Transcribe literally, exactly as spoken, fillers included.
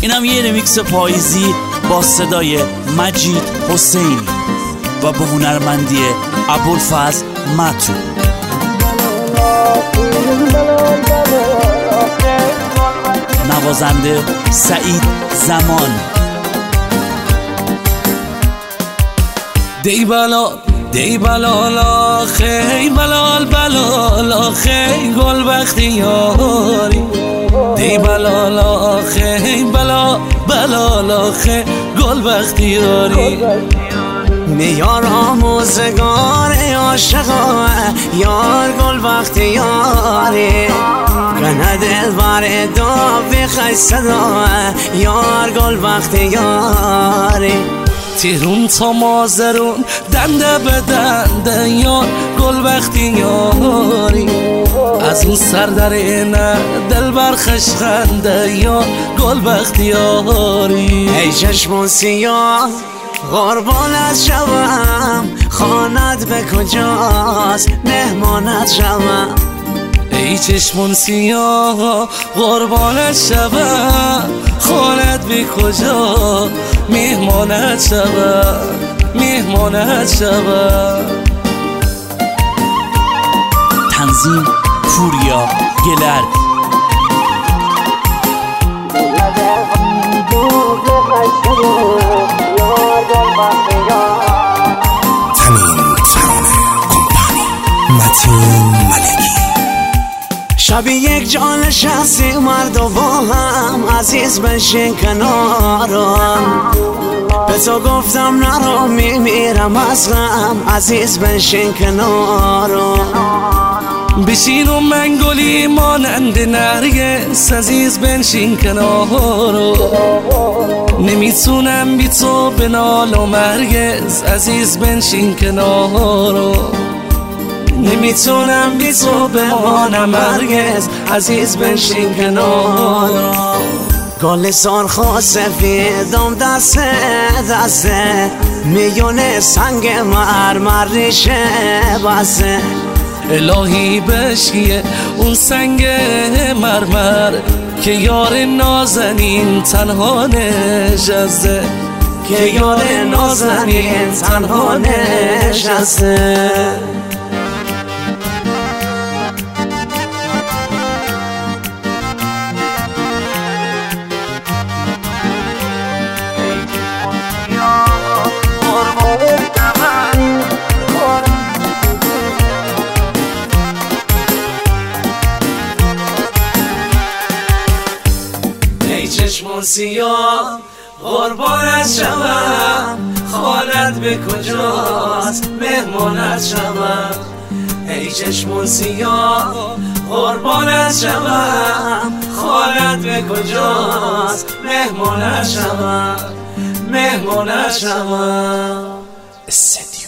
اینم یه ریمیکس پاییزی با صدای مجید حسینی و به هنرمندی ابوالفضل متو. نوازنده سعید زمان. دی بلال دی بلال آخی بلال بلال آخی گل بختیاری. دی بلال آخی بلال بلال آخی گل بختیاری. میار آموزگار عاشقا یار گل بختیاری. کنه دل بر دا بخی صدا یار گل بختیاری. تیرون تا مازرون دنده به دنده یار گل بختیاری. از اون سر در اینه دل برخش خنده یار گل بختیاری. ای چشمون سیاه قربانت شوم خانت به کجاست مهمانت شوم. ای چشمون سیاه قربانت شوم خانت به کجا مهمانت شوم مهمانت شوم. تنظیم پوریا گلر. تمیم ترانه کمپانی متین ملکی. شبی یک جان شخصی مرد و با هم عزیز بشین کنارم. به تو گفتم نرو میمیرم از غم عزیز بشین کنارم. بشین و من گلی مانند نرگس عزیز بنشین کنارو. نمیتونم بی تو بنال و مرگز عزیز بنشین کنارو. نمیتونم بی تو بمانم مرگز عزیز بنشین کنارو. گل سرخ و سفیدم دسته دسته میونه سنگ مرمر ریشه بسته. الهی بشکیه اون سنگ مرمر که یار نازنین تنها نشسته. که یار نازنین تنها نشسته. چشمون سیاه قربانت شوم خانت به کجاست مهمانت شوم. ای چشمون سیاه قربانت شوم خانت به کجاست مهمانت شوم مهمانت شوم.